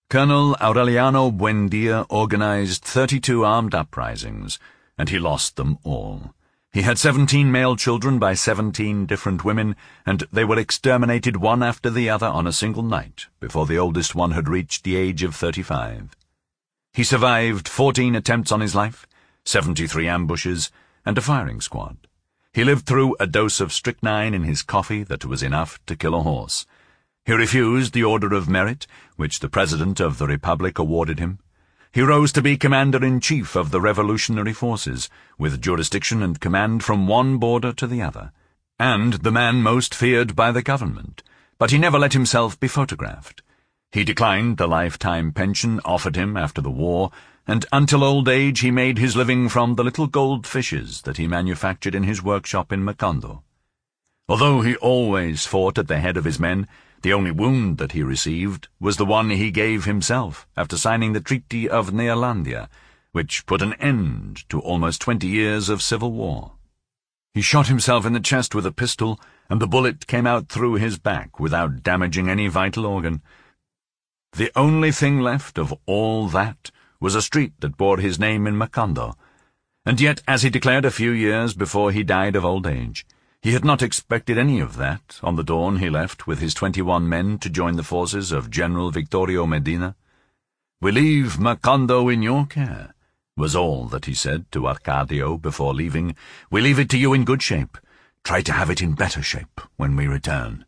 Colonel Aureliano Buendia organized 32 armed uprisings, and he lost them all. He had 17 male children by 17 different women, and they were exterminated one after the other on a single night, before the oldest one had reached the age of 35. He survived 14 attempts on his life, 73 ambushes, and a firing squad. He lived through a dose of strychnine in his coffee that was enough to kill a horse. He refused the Order of Merit, which the President of the Republic awarded him. He rose to be Commander-in-Chief of the Revolutionary Forces, with jurisdiction and command from one border to the other, and the man most feared by the government. But he never let himself be photographed. He declined the lifetime pension offered him after the war, and until old age he made his living from the little gold fishes that he manufactured in his workshop in Macondo. Although he always fought at the head of his men, the only wound that he received was the one he gave himself after signing the Treaty of Neerlandia, which put an end to almost 20 years of civil war. He shot himself in the chest with a pistol, and the bullet came out through his back without damaging any vital organ. The only thing left of all that was a street that bore his name in Macondo, and yet, as he declared a few years before he died of old age, he had not expected any of that on the dawn he left with his 21 men to join the forces of General Victorio Medina. "We leave Macondo in your care," was all that he said to Arcadio before leaving. "We leave it to you in good shape. Try to have it in better shape when we return."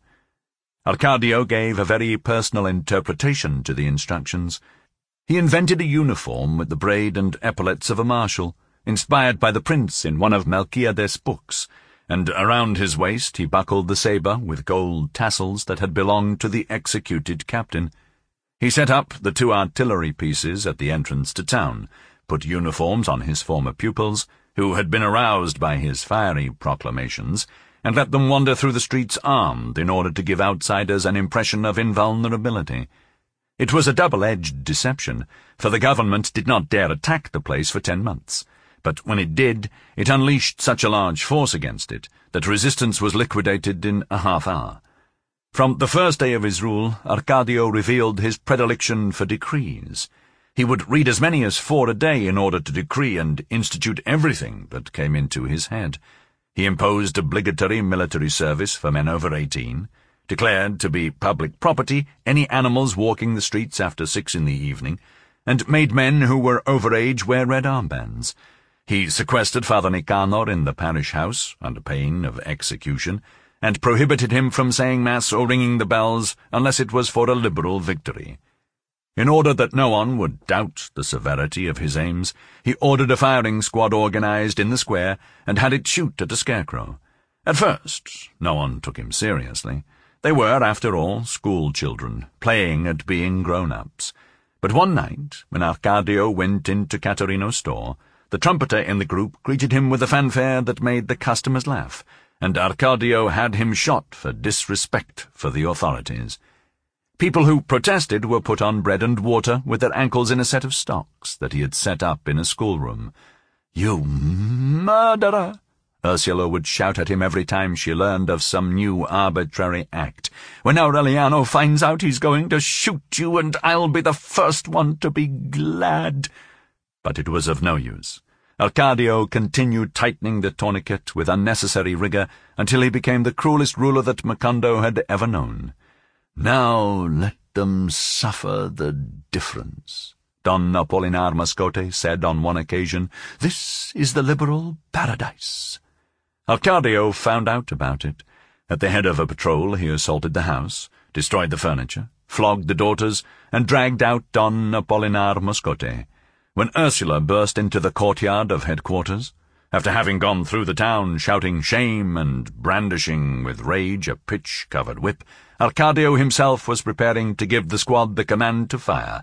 Arcadio gave a very personal interpretation to the instructions. He invented a uniform with the braid and epaulets of a marshal, inspired by the prince in one of Melquiades' books, and around his waist he buckled the sabre with gold tassels that had belonged to the executed captain. He set up the 2 artillery pieces at the entrance to town, put uniforms on his former pupils, who had been aroused by his fiery proclamations, and let them wander through the streets armed in order to give outsiders an impression of invulnerability. It was a double-edged deception, for the government did not dare attack the place for 10 months. But when it did, it unleashed such a large force against it that resistance was liquidated in a half-hour. From the first day of his rule, Arcadio revealed his predilection for decrees. He would read as many as 4 a day in order to decree and institute everything that came into his head. He imposed obligatory military service for men over 18, declared to be public property any animals walking the streets after 6 in the evening, and made men who were over age wear red armbands. He sequestered Father Nicanor in the parish house, under pain of execution, and prohibited him from saying Mass or ringing the bells unless it was for a liberal victory. In order that no one would doubt the severity of his aims, he ordered a firing squad organized in the square and had it shoot at a scarecrow. At first, no one took him seriously. They were, after all, school children, playing at being grown-ups. But one night, when Arcadio went into Caterino's store, the trumpeter in the group greeted him with a fanfare that made the customers laugh, and Arcadio had him shot for disrespect for the authorities. People who protested were put on bread and water with their ankles in a set of stocks that he had set up in a schoolroom. "You murderer!" Ursula would shout at him every time she learned of some new arbitrary act. "When Aureliano finds out he's going to shoot you, and I'll be the first one to be glad." But it was of no use. Arcadio continued tightening the tourniquet with unnecessary rigor until he became the cruelest ruler that Macondo had ever known. "Now let them suffer the difference," Don Apolinar Mascote said on one occasion. "This is the liberal paradise." Arcadio found out about it. At the head of a patrol he assaulted the house, destroyed the furniture, flogged the daughters, and dragged out Don Apolinar Mascote. When Ursula burst into the courtyard of headquarters, after having gone through the town shouting shame and brandishing with rage a pitch-covered whip, Arcadio himself was preparing to give the squad the command to fire.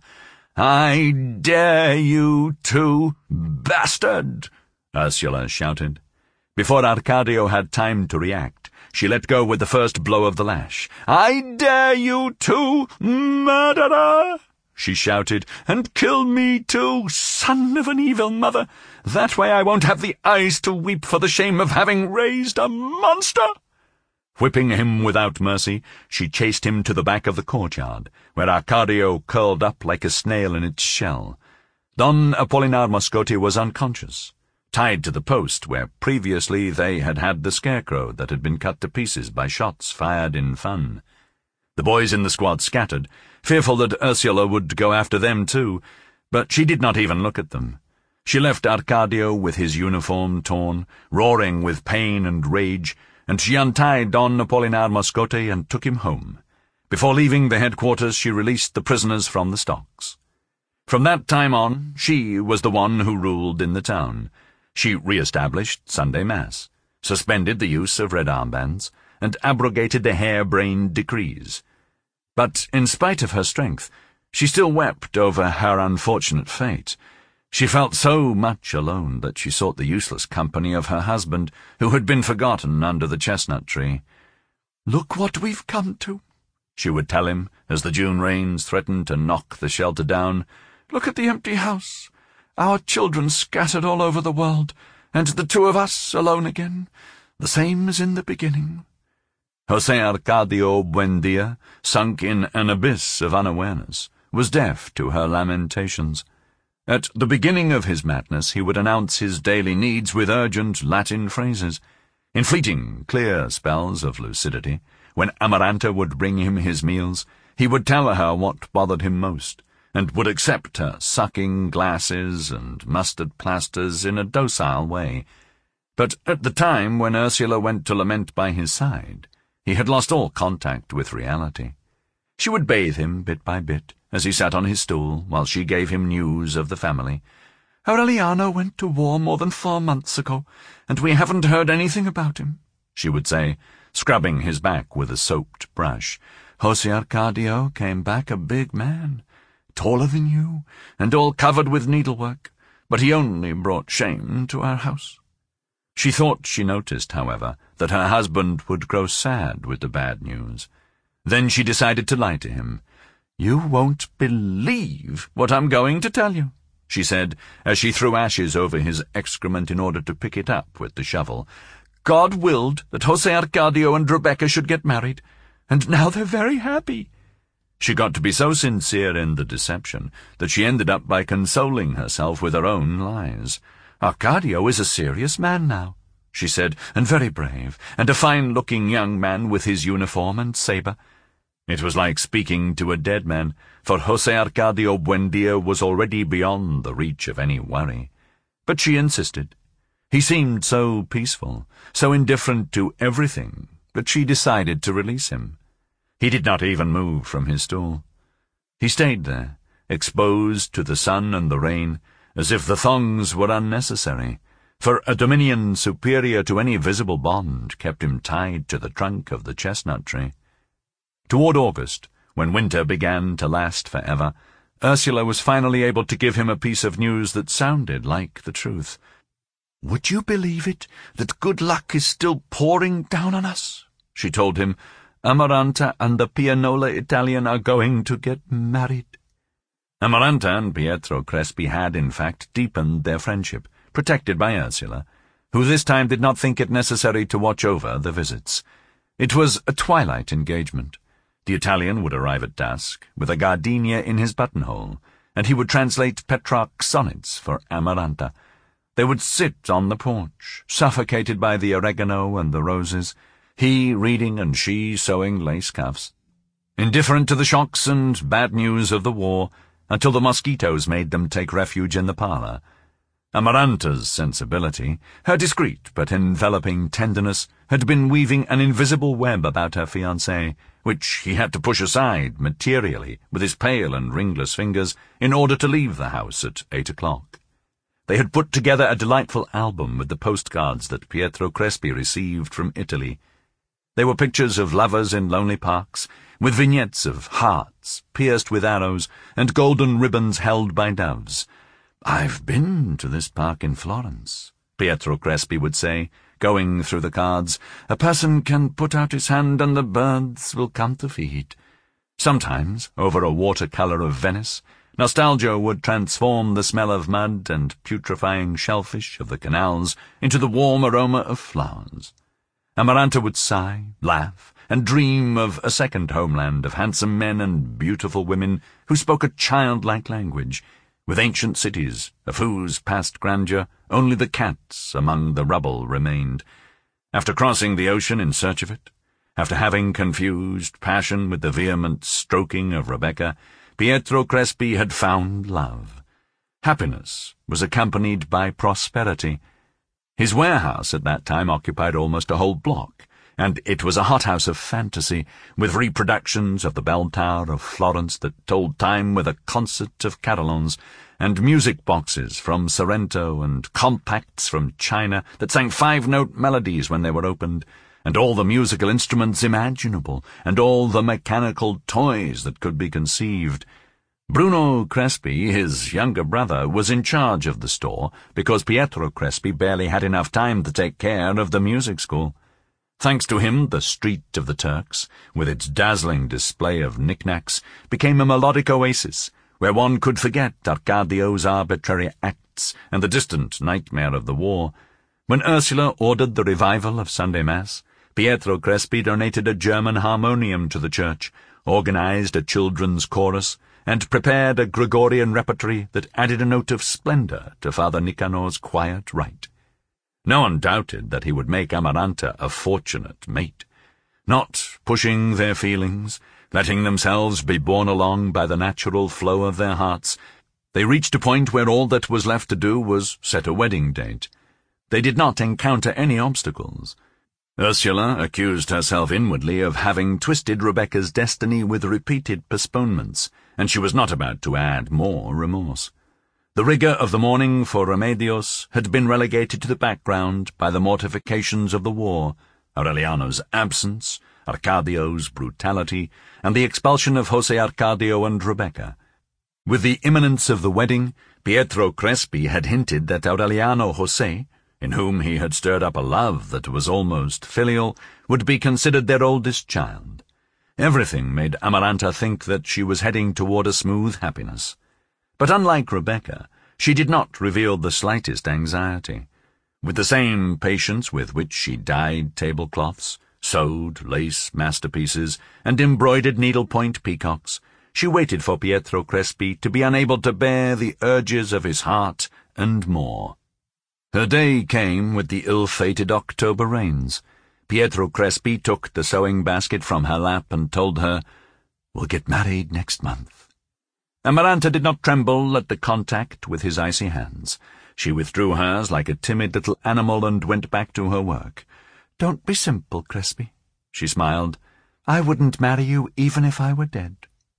"I dare you to, bastard!" Ursula shouted. Before Arcadio had time to react, she let go with the first blow of the lash. "I dare you to, murderer!" she shouted, "and kill me too, son of an evil mother. That way I won't have the eyes to weep for the shame of having raised a monster." Whipping him without mercy, she chased him to the back of the courtyard, where Arcadio curled up like a snail in its shell. Don Apolinar Moscote was unconscious, tied to the post where previously they had had the scarecrow that had been cut to pieces by shots fired in fun. The boys in the squad scattered, fearful that Ursula would go after them too, but she did not even look at them. She left Arcadio with his uniform torn, roaring with pain and rage, and she untied Don Apolinar Moscote and took him home. Before leaving the headquarters, she released the prisoners from the stocks. From that time on, she was the one who ruled in the town. She re-established Sunday Mass, suspended the use of red armbands, and abrogated the hair-brained decrees. But in spite of her strength, she still wept over her unfortunate fate. She felt so much alone that she sought the useless company of her husband, who had been forgotten under the chestnut tree. "Look what we've come to," she would tell him as the June rains threatened to knock the shelter down. "Look at the empty house. Our children scattered all over the world, and the two of us alone again, the same as in the beginning." José Arcadio Buendia, sunk in an abyss of unawareness, was deaf to her lamentations. At the beginning of his madness he would announce his daily needs with urgent Latin phrases. In fleeting, clear spells of lucidity, when Amaranta would bring him his meals, he would tell her what bothered him most, and would accept her sucking glasses and mustard plasters in a docile way. But at the time when Ursula went to lament by his side, he had lost all contact with reality. She would bathe him bit by bit, as he sat on his stool, while she gave him news of the family. "Aureliano went to war more than 4 months ago, and we haven't heard anything about him," she would say, scrubbing his back with a soaped brush. "José Arcadio came back a big man, taller than you, and all covered with needlework, but he only brought shame to our house." She thought she noticed, however, that her husband would grow sad with the bad news. Then she decided to lie to him. "You won't believe what I'm going to tell you," she said, as she threw ashes over his excrement in order to pick it up with the shovel. "God willed that José Arcadio and Rebecca should get married, and now they're very happy." She got to be so sincere in the deception that she ended up by consoling herself with her own lies. "Arcadio is a serious man now," she said, "and very brave, and a fine-looking young man with his uniform and sabre." It was like speaking to a dead man, for José Arcadio Buendia was already beyond the reach of any worry. But she insisted. He seemed so peaceful, so indifferent to everything, that she decided to release him. He did not even move from his stool. He stayed there, exposed to the sun and the rain, as if the thongs were unnecessary, for a dominion superior to any visible bond kept him tied to the trunk of the chestnut tree. Toward August, when winter began to last forever, Ursula was finally able to give him a piece of news that sounded like the truth. "Would you believe it, that good luck is still pouring down on us?" she told him. "Amaranta and the Pianola Italian are going to get married." Amaranta and Pietro Crespi had, in fact, deepened their friendship, protected by Ursula, who this time did not think it necessary to watch over the visits. It was a twilight engagement. The Italian would arrive at dusk, with a gardenia in his buttonhole, and he would translate Petrarch's sonnets for Amaranta. They would sit on the porch, suffocated by the oregano and the roses, he reading and she sewing lace cuffs, indifferent to the shocks and bad news of the war, until the mosquitoes made them take refuge in the parlour. Amaranta's sensibility, her discreet but enveloping tenderness, had been weaving an invisible web about her fiancé, which he had to push aside materially with his pale and ringless fingers in order to leave the house at 8 o'clock. They had put together a delightful album with the postcards that Pietro Crespi received from Italy. They were pictures of lovers in lonely parks, with vignettes of hearts pierced with arrows and golden ribbons held by doves. "I've been to this park in Florence," Pietro Crespi would say, going through the cards. "A person can put out his hand and the birds will come to feed." Sometimes, over a watercolour of Venice, nostalgia would transform the smell of mud and putrefying shellfish of the canals into the warm aroma of flowers. Amaranta would sigh, laugh, and dream of a second homeland of handsome men and beautiful women who spoke a childlike language, with ancient cities, of whose past grandeur only the cats among the rubble remained. After crossing the ocean in search of it, after having confused passion with the vehement stroking of Rebecca, Pietro Crespi had found love. Happiness was accompanied by prosperity. His warehouse at that time occupied almost a whole block, and it was a hothouse of fantasy, with reproductions of the bell tower of Florence that told time with a concert of carillons, and music boxes from Sorrento and compacts from China that sang five-note melodies when they were opened, and all the musical instruments imaginable, and all the mechanical toys that could be conceived. Bruno Crespi, his younger brother, was in charge of the store because Pietro Crespi barely had enough time to take care of the music school. Thanks to him, the Street of the Turks, with its dazzling display of knickknacks, became a melodic oasis, where one could forget Arcadio's arbitrary acts and the distant nightmare of the war. When Ursula ordered the revival of Sunday Mass, Pietro Crespi donated a German harmonium to the church, organized a children's chorus, and prepared a Gregorian repertory that added a note of splendor to Father Nicanor's quiet rite. No one doubted that he would make Amaranta a fortunate mate. Not pushing their feelings, letting themselves be borne along by the natural flow of their hearts, they reached a point where all that was left to do was set a wedding date. They did not encounter any obstacles. Ursula accused herself inwardly of having twisted Rebecca's destiny with repeated postponements, and she was not about to add more remorse. The rigour of the mourning for Remedios had been relegated to the background by the mortifications of the war, Aureliano's absence, Arcadio's brutality, and the expulsion of Jose Arcadio and Rebecca. With the imminence of the wedding, Pietro Crespi had hinted that Aureliano Jose, in whom he had stirred up a love that was almost filial, would be considered their oldest child. Everything made Amaranta think that she was heading toward a smooth happiness. But unlike Rebecca, she did not reveal the slightest anxiety. With the same patience with which she dyed tablecloths, sewed lace masterpieces, and embroidered needlepoint peacocks, she waited for Pietro Crespi to be unable to bear the urges of his heart and more. Her day came with the ill-fated October rains. Pietro Crespi took the sewing basket from her lap and told her, "We'll get married next month." Amaranta did not tremble at the contact with his icy hands. She withdrew hers like a timid little animal and went back to her work. "Don't be simple, Crespi," she smiled. "I wouldn't marry you even if I were dead."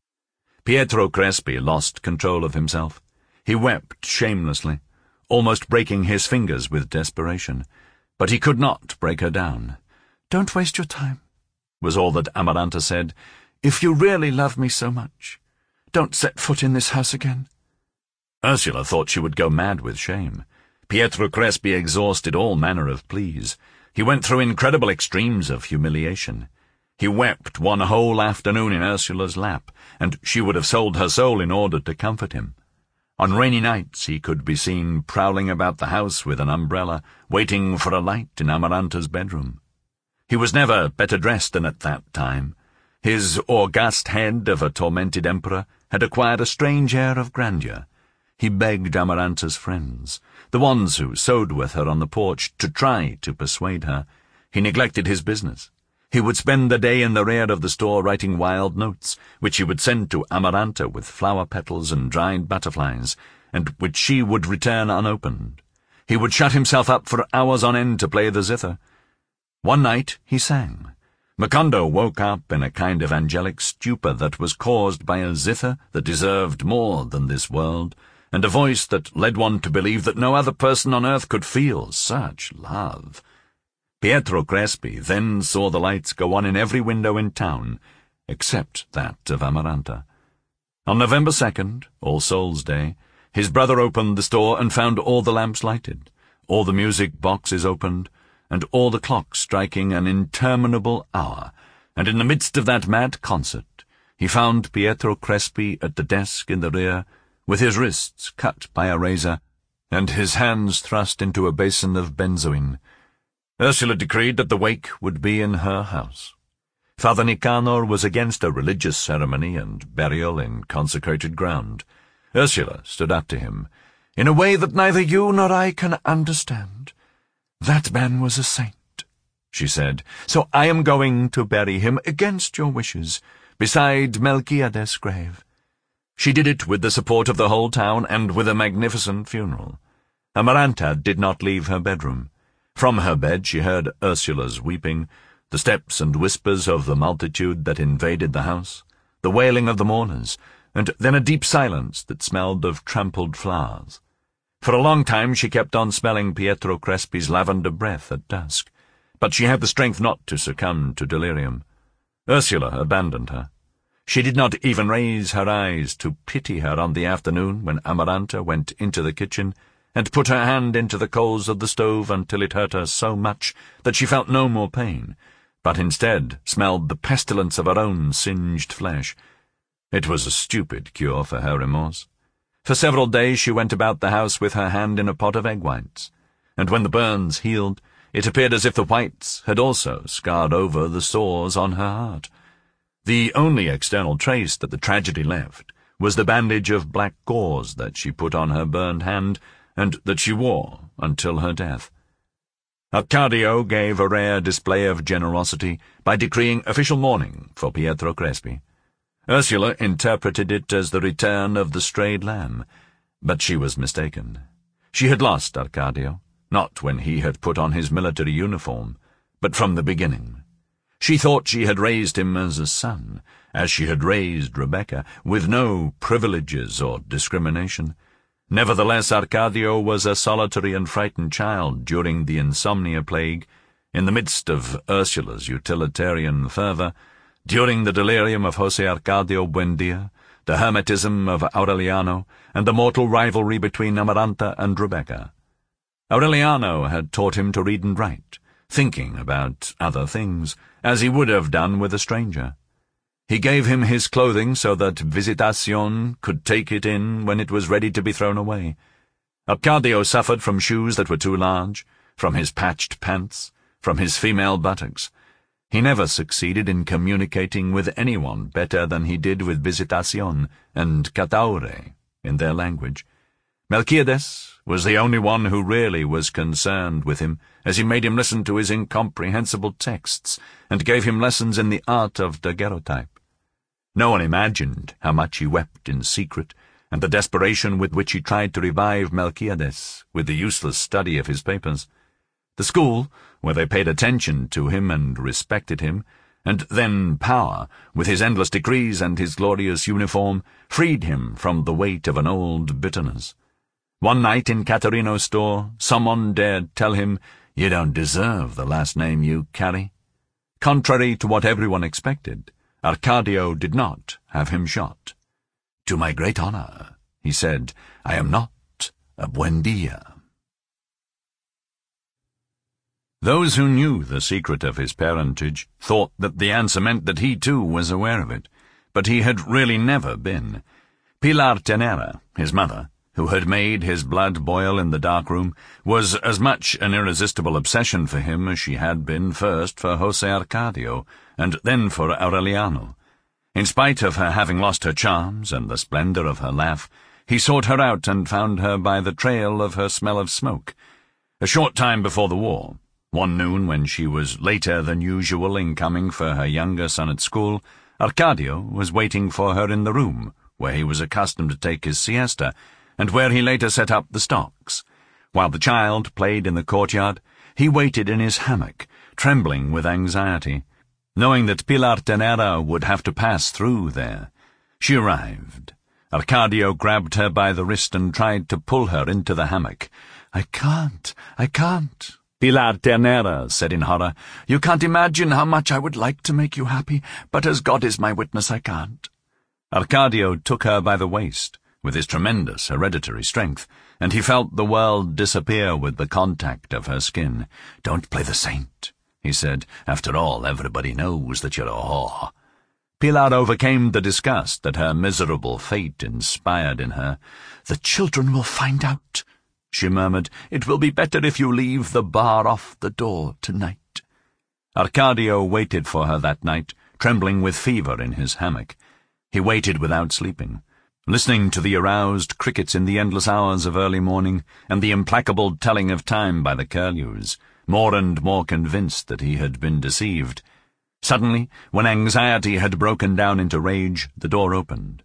Pietro Crespi lost control of himself. He wept shamelessly, almost breaking his fingers with desperation. But he could not break her down. "Don't waste your time," was all that Amaranta said. "If you really love me so much, don't set foot in this house again." Ursula thought she would go mad with shame. Pietro Crespi exhausted all manner of pleas. He went through incredible extremes of humiliation. He wept one whole afternoon in Ursula's lap, and she would have sold her soul in order to comfort him. On rainy nights he could be seen prowling about the house with an umbrella, waiting for a light in Amaranta's bedroom. He was never better dressed than at that time. His august head of a tormented emperor had acquired a strange air of grandeur. He begged Amaranta's friends, the ones who sewed with her on the porch, to try to persuade her. He neglected his business. He would spend the day in the rear of the store writing wild notes, which he would send to Amaranta with flower petals and dried butterflies, and which she would return unopened. He would shut himself up for hours on end to play the zither. One night he sang. Macondo woke up in a kind of angelic stupor that was caused by a zither that deserved more than this world, and a voice that led one to believe that no other person on earth could feel such love. Pietro Crespi then saw the lights go on in every window in town, except that of Amaranta. On November 2nd, All Souls' Day, his brother opened the store and found all the lamps lighted, all the music boxes opened, and all the clocks striking an interminable hour, and in the midst of that mad concert he found Pietro Crespi at the desk in the rear, with his wrists cut by a razor, and his hands thrust into a basin of benzoin. Ursula decreed that the wake would be in her house. Father Nicanor was against a religious ceremony and burial in consecrated ground. Ursula stood up to him, "In a way that neither you nor I can understand. That man was a saint," she said, "so I am going to bury him against your wishes, beside Melchiades' grave." She did it with the support of the whole town and with a magnificent funeral. Amaranta did not leave her bedroom. From her bed she heard Ursula's weeping, the steps and whispers of the multitude that invaded the house, the wailing of the mourners, and then a deep silence that smelled of trampled flowers. For a long time she kept on smelling Pietro Crespi's lavender breath at dusk, but she had the strength not to succumb to delirium. Ursula abandoned her. She did not even raise her eyes to pity her on the afternoon when Amaranta went into the kitchen and put her hand into the coals of the stove until it hurt her so much that she felt no more pain, but instead smelled the pestilence of her own singed flesh. It was a stupid cure for her remorse. For several days she went about the house with her hand in a pot of egg whites, and when the burns healed, it appeared as if the whites had also scarred over the sores on her heart. The only external trace that the tragedy left was the bandage of black gauze that she put on her burned hand and that she wore until her death. Arcadio gave a rare display of generosity by decreeing official mourning for Pietro Crespi. Ursula interpreted it as the return of the strayed lamb, but she was mistaken. She had lost Arcadio, not when he had put on his military uniform, but from the beginning. She thought she had raised him as a son, as she had raised Rebecca, with no privileges or discrimination. Nevertheless, Arcadio was a solitary and frightened child during the insomnia plague, in the midst of Ursula's utilitarian fervour, during the delirium of José Arcadio Buendía, the hermetism of Aureliano, and the mortal rivalry between Amaranta and Rebecca. Aureliano had taught him to read and write, thinking about other things, as he would have done with a stranger. He gave him his clothing so that Visitación could take it in when it was ready to be thrown away. Arcadio suffered from shoes that were too large, from his patched pants, from his female buttocks. He never succeeded in communicating with anyone better than he did with Visitación and Cataure in their language. Melchiades was the only one who really was concerned with him, as he made him listen to his incomprehensible texts and gave him lessons in the art of daguerreotype. No one imagined how much he wept in secret, and the desperation with which he tried to revive Melchiades with the useless study of his papers. The school, where they paid attention to him and respected him, and then power, with his endless decrees and his glorious uniform, freed him from the weight of an old bitterness. One night in Caterino's store, someone dared tell him, "You don't deserve the last name you carry." Contrary to what everyone expected, Arcadio did not have him shot. "To my great honor," he said, "I am not a Buendía." Those who knew the secret of his parentage thought that the answer meant that he too was aware of it, but he had really never been. Pilar Tenera, his mother, who had made his blood boil in the dark room, was as much an irresistible obsession for him as she had been first for José Arcadio, and then for Aureliano. In spite of her having lost her charms and the splendor of her laugh, he sought her out and found her by the trail of her smell of smoke. A short time before the war, one noon when she was later than usual in coming for her younger son at school, Arcadio was waiting for her in the room where he was accustomed to take his siesta, and where he later set up the stocks. While the child played in the courtyard, he waited in his hammock, trembling with anxiety, knowing that Pilar Tenera would have to pass through there. She arrived. Arcadio grabbed her by the wrist and tried to pull her into the hammock. I can't. Pilar Tenera said in horror. "You can't imagine how much I would like to make you happy, but as God is my witness, I can't." Arcadio took her by the waist, with his tremendous hereditary strength, and he felt the world disappear with the contact of her skin. "Don't play the saint," he said. "After all, everybody knows that you're a whore." Pilar overcame the disgust that her miserable fate inspired in her. "The children will find out," she murmured. "It will be better if you leave the bar off the door tonight." Arcadio waited for her that night, trembling with fever in his hammock. He waited without sleeping, listening to the aroused crickets in the endless hours of early morning and the implacable telling of time by the curlews, more and more convinced that he had been deceived. Suddenly, when anxiety had broken down into rage, the door opened.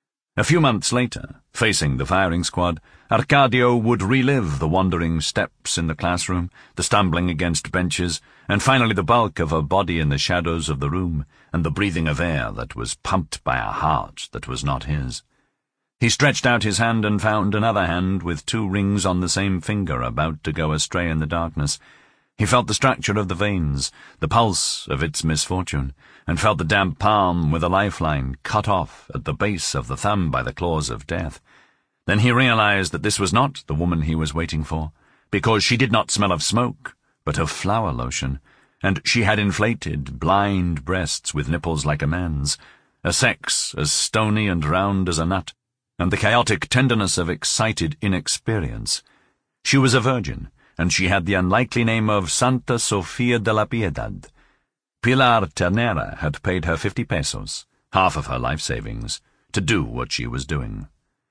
A few months later, facing the firing squad, Arcadio would relive the wandering steps in the classroom, the stumbling against benches, and finally the bulk of a body in the shadows of the room, and the breathing of air that was pumped by a heart that was not his. He stretched out his hand and found another hand with 2 rings on the same finger about to go astray in the darkness. He felt the structure of the veins, the pulse of its misfortune, and felt the damp palm with a lifeline cut off at the base of the thumb by the claws of death. Then he realized that this was not the woman he was waiting for, because she did not smell of smoke, but of flower lotion, and she had inflated, blind breasts with nipples like a man's, a sex as stony and round as a nut, and the chaotic tenderness of excited inexperience. She was a virgin, and she had the unlikely name of Santa Sofia de la Piedad. Pilar Ternera had paid her 50 pesos, half of her life savings, to do what she was doing.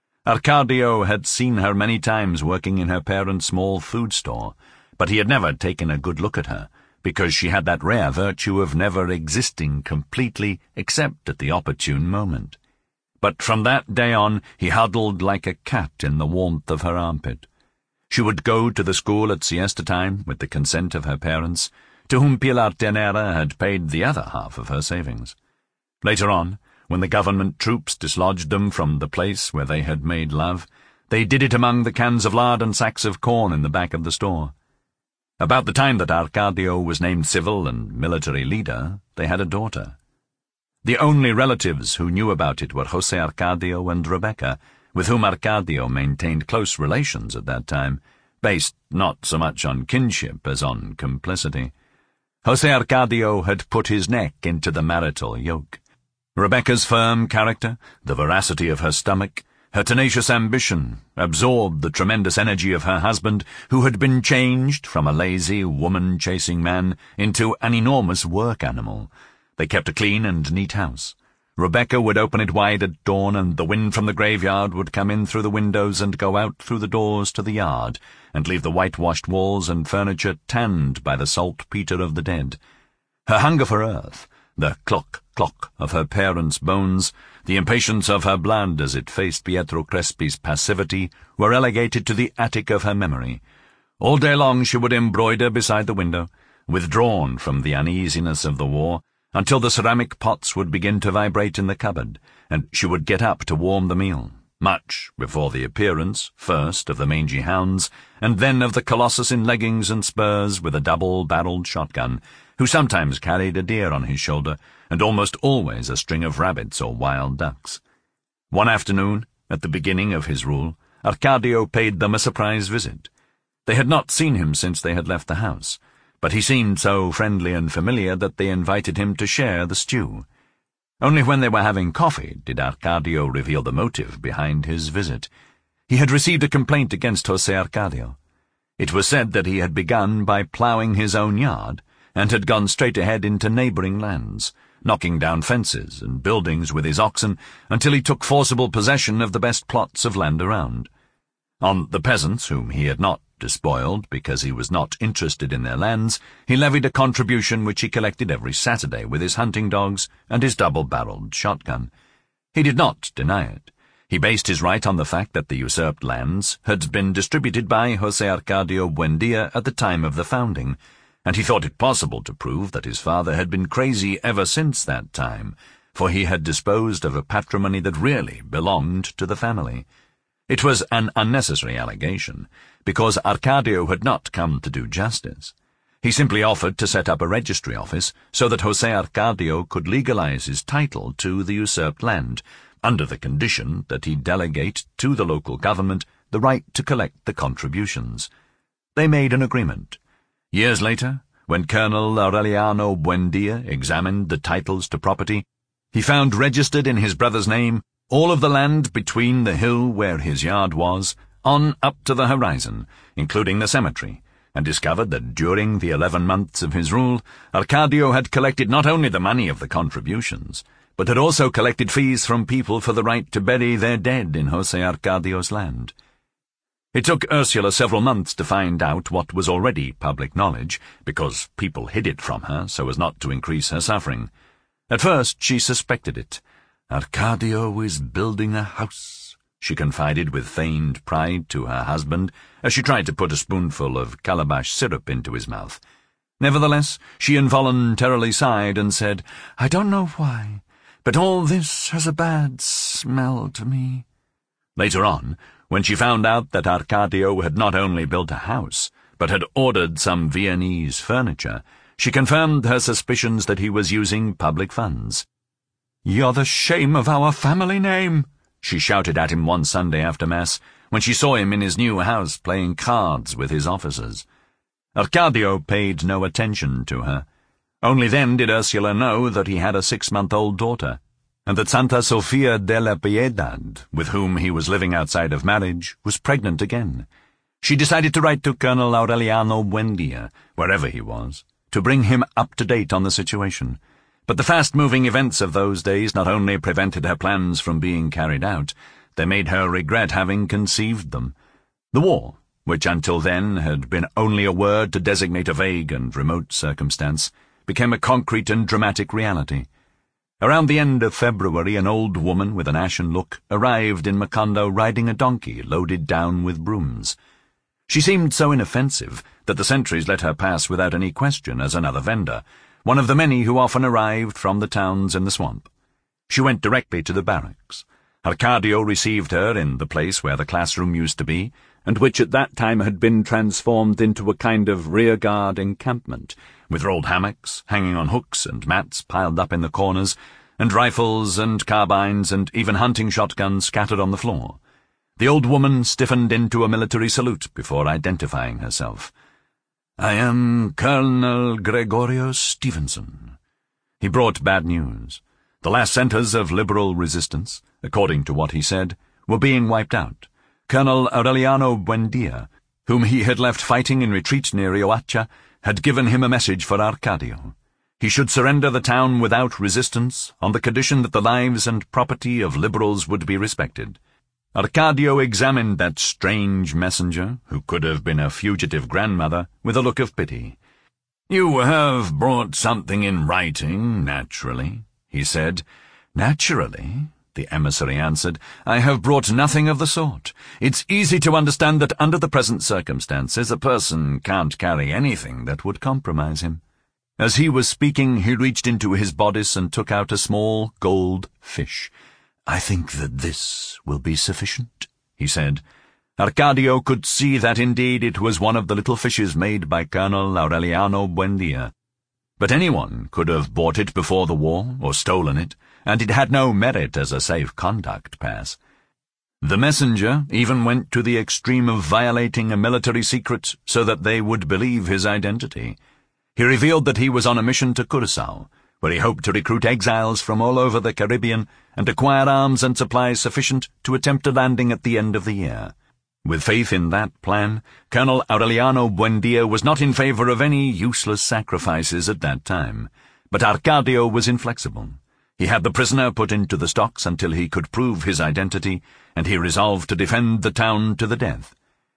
Arcadio had seen her many times working in her parents' small food store, but he had never taken a good look at her, because she had that rare virtue of never existing completely except at the opportune moment. But from that day on he huddled like a cat in the warmth of her armpit. She would go to the school at siesta time with the consent of her parents, to whom Pilar Ternera had paid the other half of her savings. Later on, when the government troops dislodged them from the place where they had made love, they did it among the cans of lard and sacks of corn in the back of the store. About the time that Arcadio was named civil and military leader, they had a daughter. The only relatives who knew about it were José Arcadio and Rebecca, with whom Arcadio maintained close relations at that time, based not so much on kinship as on complicity. José Arcadio had put his neck into the marital yoke. Rebecca's firm character, the veracity of her stomach, her tenacious ambition, absorbed the tremendous energy of her husband, who had been changed from a lazy, woman-chasing man into an enormous work animal. They kept a clean and neat house. Rebecca would open it wide at dawn, and the wind from the graveyard would come in through the windows and go out through the doors to the yard, and leave the whitewashed walls and furniture tanned by the saltpetre of the dead. Her hunger for earth, the clock-clock of her parents' bones, the impatience of her blood as it faced Pietro Crespi's passivity, were relegated to the attic of her memory. All day long she would embroider beside the window, withdrawn from the uneasiness of the war, until the ceramic pots would begin to vibrate in the cupboard, and she would get up to warm the meal, much before the appearance, first of the mangy hounds, and then of the colossus in leggings and spurs with a double-barreled shotgun, who sometimes carried a deer on his shoulder, and almost always a string of rabbits or wild ducks. One afternoon, at the beginning of his rule, Arcadio paid them a surprise visit. They had not seen him since they had left the house, but he seemed so friendly and familiar that they invited him to share the stew. Only when they were having coffee did Arcadio reveal the motive behind his visit. He had received a complaint against José Arcadio. It was said that he had begun by ploughing his own yard, and had gone straight ahead into neighboring lands, knocking down fences and buildings with his oxen until he took forcible possession of the best plots of land around. On the peasants, whom he had not despoiled because he was not interested in their lands, he levied a contribution which he collected every Saturday with his hunting dogs and his double-barreled shotgun. He did not deny it. He based his right on the fact that the usurped lands had been distributed by José Arcadio Buendia at the time of the founding, and he thought it possible to prove that his father had been crazy ever since that time, for he had disposed of a patrimony that really belonged to the family. It was an unnecessary allegation, because Arcadio had not come to do justice. He simply offered to set up a registry office so that José Arcadio could legalize his title to the usurped land, under the condition that he delegate to the local government the right to collect the contributions. They made an agreement. Years later, when Colonel Aureliano Buendia examined the titles to property, he found registered in his brother's name all of the land between the hill where his yard was on up to the horizon, including the cemetery, and discovered that during the 11 months of his rule, Arcadio had collected not only the money of the contributions, but had also collected fees from people for the right to bury their dead in Jose Arcadio's land. It took Ursula several months to find out what was already public knowledge, because people hid it from her so as not to increase her suffering. At first she suspected it. "Arcadio is building a house," she confided with feigned pride to her husband as she tried to put a spoonful of calabash syrup into his mouth. Nevertheless, she involuntarily sighed and said, "I don't know why, but all this has a bad smell to me." Later on, when she found out that Arcadio had not only built a house, but had ordered some Viennese furniture, she confirmed her suspicions that he was using public funds. "You're the shame of our family name," she shouted at him one Sunday after Mass, when she saw him in his new house playing cards with his officers. Arcadio paid no attention to her. Only then did Ursula know that he had a 6-month-old daughter, and that Santa Sofia de la Piedad, with whom he was living outside of marriage, was pregnant again. She decided to write to Colonel Aureliano Buendia, wherever he was, to bring him up to date on the situation. But the fast-moving events of those days not only prevented her plans from being carried out, they made her regret having conceived them. The war, which until then had been only a word to designate a vague and remote circumstance, became a concrete and dramatic reality. Around the end of February, an old woman with an ashen look arrived in Macondo riding a donkey loaded down with brooms. She seemed so inoffensive that the sentries let her pass without any question as another vendor, one of the many who often arrived from the towns in the swamp. She went directly to the barracks. Arcadio received her in the place where the classroom used to be, and which at that time had been transformed into a kind of rearguard encampment, with rolled hammocks hanging on hooks and mats piled up in the corners, and rifles and carbines and even hunting shotguns scattered on the floor. The old woman stiffened into a military salute before identifying herself. "I am Colonel Gregorio Stevenson." He brought bad news. The last centers of liberal resistance, according to what he said, were being wiped out. Colonel Aureliano Buendia, whom he had left fighting in retreat near Riohacha, had given him a message for Arcadio. He should surrender the town without resistance, on the condition that the lives and property of liberals would be respected. Arcadio examined that strange messenger, who could have been a fugitive grandmother, with a look of pity. "You have brought something in writing, naturally," he said. "Naturally," the emissary answered. "I have brought nothing of the sort. It's easy to understand that under the present circumstances a person can't carry anything that would compromise him." As he was speaking, he reached into his bodice and took out a small gold fish. "I think that this will be sufficient," he said. Arcadio could see that indeed it was one of the little fishes made by Colonel Aureliano Buendia. But anyone could have bought it before the war, or stolen it, and it had no merit as a safe-conduct pass. The messenger even went to the extreme of violating a military secret so that they would believe his identity. He revealed that he was on a mission to Curaçao, where he hoped to recruit exiles from all over the Caribbean and acquire arms and supplies sufficient to attempt a landing at the end of the year. With faith in that plan, Colonel Aureliano Buendia was not in favor of any useless sacrifices at that time, but Arcadio was inflexible. He had the prisoner put into the stocks until he could prove his identity, and he resolved to defend the town to the death.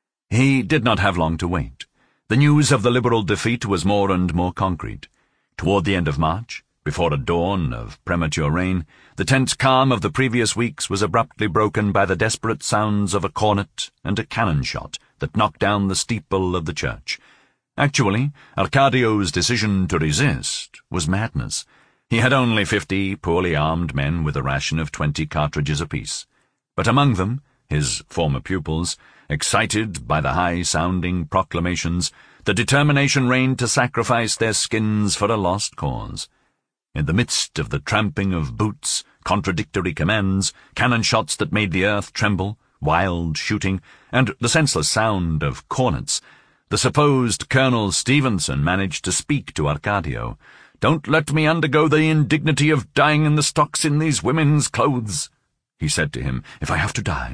He did not have long to wait. The news of the Liberal defeat was more and more concrete. Toward the end of March, before a dawn of premature rain, the tense calm of the previous weeks was abruptly broken by the desperate sounds of a cornet and a cannon shot that knocked down the steeple of the church. Actually, Arcadio's decision to resist was madness. He had only 50 poorly armed men with a ration of 20 cartridges apiece. But among them, his former pupils, excited by the high-sounding proclamations, the determination reigned to sacrifice their skins for a lost cause. In the midst of the tramping of boots, contradictory commands, cannon shots that made the earth tremble, wild shooting, and the senseless sound of cornets, the supposed Colonel Stevenson managed to speak to Arcadio. "Don't let me undergo the indignity of dying in the stocks in these women's clothes," he said to him. "If I have to die,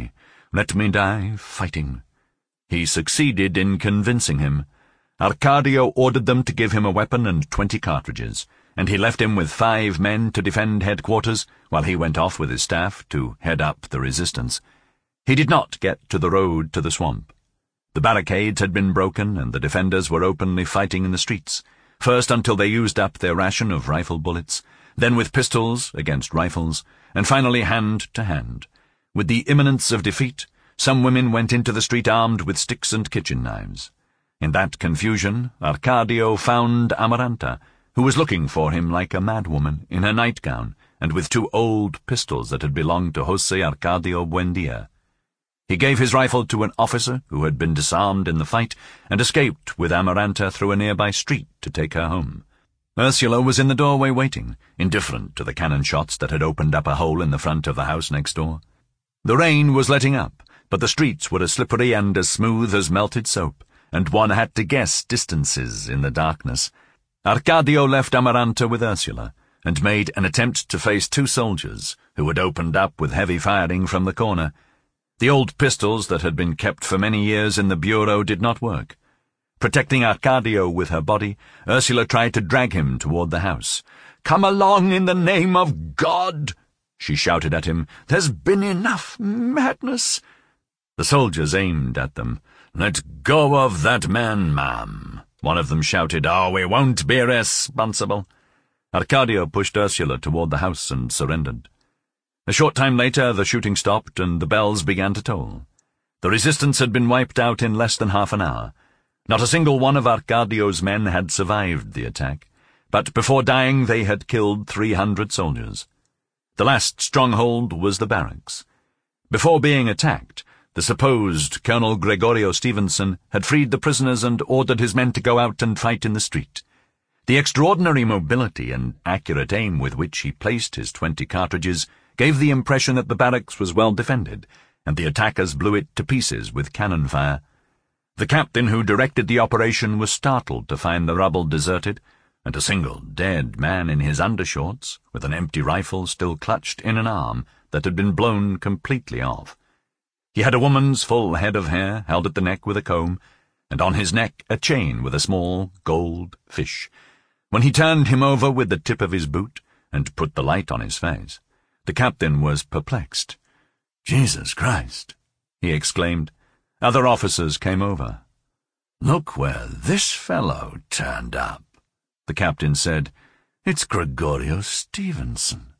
Let me die fighting." He succeeded in convincing him. Arcadio ordered them to give him a weapon and 20 cartridges, and he left him with 5 men to defend headquarters, while he went off with his staff to head up the resistance. He did not get to the road to the swamp. The barricades had been broken, and the defenders were openly fighting in the streets, first until they used up their ration of rifle bullets, then with pistols against rifles, and finally hand to hand. With the imminence of defeat, some women went into the street armed with sticks and kitchen knives. In that confusion, Arcadio found Amaranta, who was looking for him like a madwoman, in her nightgown, and with 2 old pistols that had belonged to José Arcadio Buendía. He gave his rifle to an officer who had been disarmed in the fight, and escaped with Amaranta through a nearby street to take her home. Ursula was in the doorway waiting, indifferent to the cannon shots that had opened up a hole in the front of the house next door. The rain was letting up, but the streets were as slippery and as smooth as melted soap, and one had to guess distances in the darkness. Arcadio left Amaranta with Ursula, and made an attempt to face 2 soldiers, who had opened up with heavy firing from the corner. The old pistols that had been kept for many years in the bureau did not work. Protecting Arcadio with her body, Ursula tried to drag him toward the house. "Come along in the name of God!" she shouted at him. "There's been enough madness." The soldiers aimed at them. "Let go of that man, ma'am," one of them shouted. "Oh, we won't be responsible." Arcadio pushed Ursula toward the house and surrendered. A short time later, the shooting stopped and the bells began to toll. The resistance had been wiped out in less than half an hour. Not a single one of Arcadio's men had survived the attack, but before dying they had killed 300 soldiers. The last stronghold was the barracks. Before being attacked, the supposed Colonel Gregorio Stevenson had freed the prisoners and ordered his men to go out and fight in the street. The extraordinary mobility and accurate aim with which he placed his 20 cartridges gave the impression that the barracks was well defended, and the attackers blew it to pieces with cannon fire. The captain who directed the operation was startled to find the rubble deserted, and a single dead man in his undershorts, with an empty rifle still clutched in an arm that had been blown completely off. He had a woman's full head of hair held at the neck with a comb, and on his neck a chain with a small gold fish. When he turned him over with the tip of his boot and put the light on his face, the captain was perplexed. "Jesus Christ!" he exclaimed. Other officers came over. "Look where this fellow turned up," the captain said. "It's Gregorio Stevenson."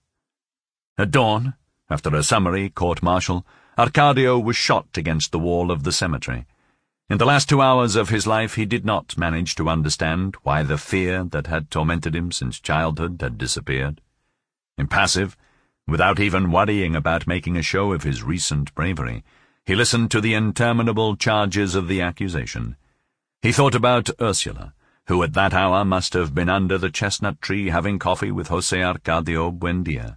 At dawn, after a summary court-martial, Arcadio was shot against the wall of the cemetery. In the last 2 hours of his life he did not manage to understand why the fear that had tormented him since childhood had disappeared. Impassive, without even worrying about making a show of his recent bravery, he listened to the interminable charges of the accusation. He thought about Ursula, who at that hour must have been under the chestnut tree having coffee with José Arcadio Buendía.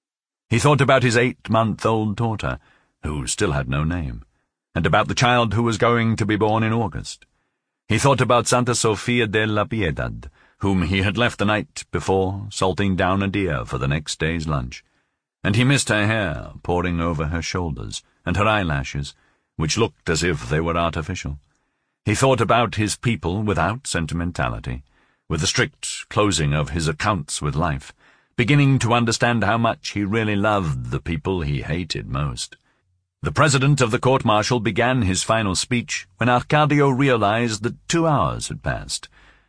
He thought about his 8-month-old daughter, who still had no name, and about the child who was going to be born in August. He thought about Santa Sofía de la Piedad, whom he had left the night before, salting down a deer for the next day's lunch, and he missed her hair pouring over her shoulders, and her eyelashes, which looked as if they were artificial. He thought about his people without sentimentality, with the strict closing of his accounts with life, beginning to understand how much he really loved the people he hated most. The president of the court-martial began his final speech when Arcadio realized that 2 hours had passed.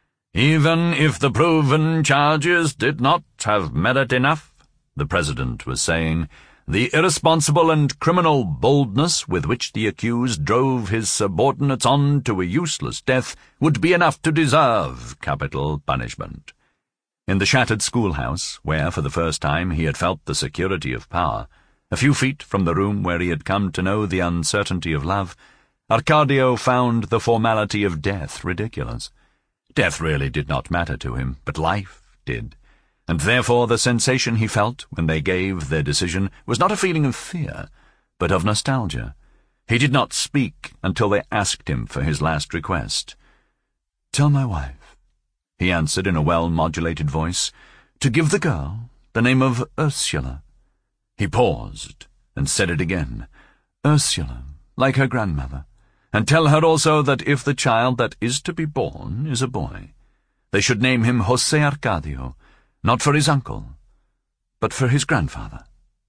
"Even if the proven charges did not have merit enough," the president was saying, "the irresponsible and criminal boldness with which the accused drove his subordinates on to a useless death would be enough to deserve capital punishment." In the shattered schoolhouse, where for the first time he had felt the security of power, a few feet from the room where he had come to know the uncertainty of love, Arcadio found the formality of death ridiculous. Death really did not matter to him, but life did, and therefore the sensation he felt when they gave their decision was not a feeling of fear, but of nostalgia. He did not speak until they asked him for his last request. "Tell my wife," he answered in a well-modulated voice, "to give the girl the name of Ursula." He paused and said it again. "Ursula, like her grandmother, and tell her also that if the child that is to be born is a boy, they should name him José Arcadio, not for his uncle, but for his grandfather.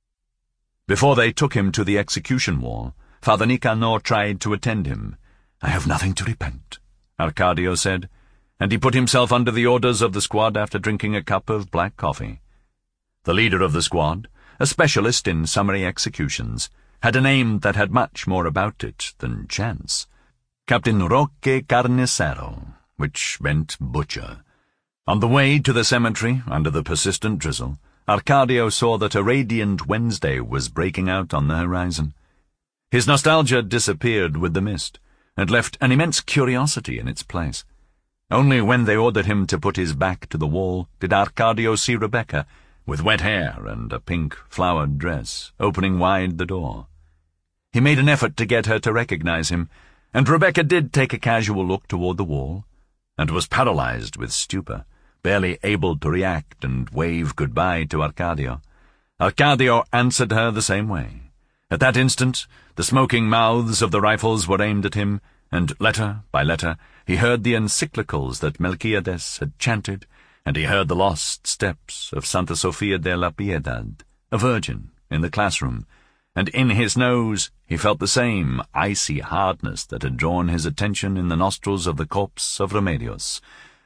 Before they took him to the execution wall, Father Nicanor tried to attend him. "I have nothing to repent," Arcadio said, and he put himself under the orders of the squad after drinking a cup of black coffee. The leader of the squad, a specialist in summary executions, had a name that had much more about it than chance: Captain Roque Carnicero, which meant butcher. On the way to the cemetery, under the persistent drizzle, Arcadio saw that a radiant Wednesday was breaking out on the horizon. His nostalgia disappeared with the mist, and left an immense curiosity in its place. Only when they ordered him to put his back to the wall did Arcadio see Rebecca, with wet hair and a pink flowered dress, opening wide the door. He made an effort to get her to recognize him, and Rebecca did take a casual look toward the wall, and was paralyzed with stupor, barely able to react and wave goodbye to Arcadio. Arcadio answered her the same way. At that instant, the smoking mouths of the rifles were aimed at him, and letter by letter he heard the encyclicals that Melquiades had chanted, and he heard the lost steps of Santa Sofia de la Piedad, a virgin, in the classroom, and in his nose he felt the same icy hardness that had drawn his attention in the nostrils of the corpse of Remedios.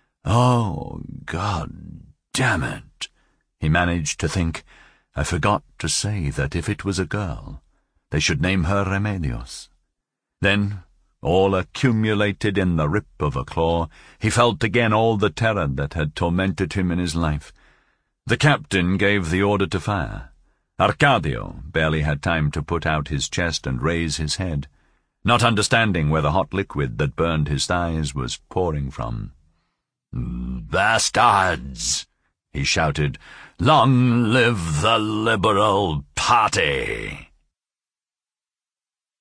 "Oh, God damn it," he managed to think. "I forgot to say that if it was a girl, they should name her Remedios." Then, all accumulated in the rip of a claw, he felt again all the terror that had tormented him in his life. The captain gave the order to fire. Arcadio barely had time to put out his chest and raise his head, not understanding where the hot liquid that burned his thighs was pouring from. "Bastards!" he shouted. "Long live the Liberal Party!"